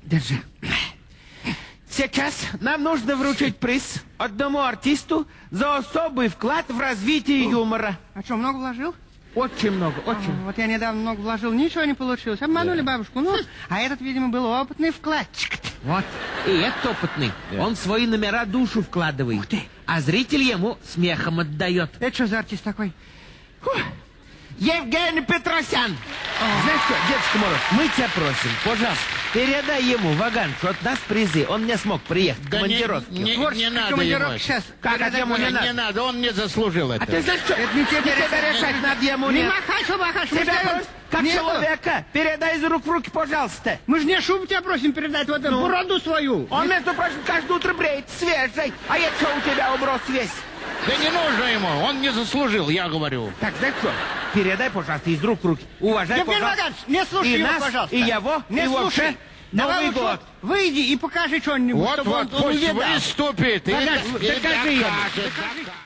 Держи. Сейчас нам нужно вручить приз одному артисту за особый вклад в развитие юмора. А что, много вложил? Очень много, очень. Вот я недавно много вложил, ничего не получилось. Обманули бабушку. Ну, а этот, видимо, был опытный вкладчик. Вот. И этот опытный. Он в свои номера душу вкладывает. Ух ты. А зритель ему смехом отдает. Это что за артист такой? Евгений Петросян. Знаешь что, Дедушка Мороз, мы тебя просим, пожалуйста, передай ему, Ваганшу, от нас призы. Он не смог приехать в командировке. Не надо командировка ему. сейчас. Как это ему не надо? Не надо, он не заслужил это. А ты знаешь что? Это не тебе решать надо ему. Не Нет. махай, что махаешь. Тебя просто, как Нет. человека, передай из рук в руки, пожалуйста. Мы же не шубу тебя просим передать, вот эту бороду свою. Он, между прочим, каждое утро бреет свежий. А я что, у тебя уброс весь? Да не нужно ему, он не заслужил, я говорю. Так, знаешь что? Передай, пожалуйста, из рук в руки. Уважай, Евгений пожалуйста. Ваганович, не слушай И его, нас, пожалуйста. и его, не и слушай. вообще Давай Новый лучше год. выйди и покажи что-нибудь, Вот, чтобы он пусть увидал. выступит. Ваганш, докажи ему. докажет.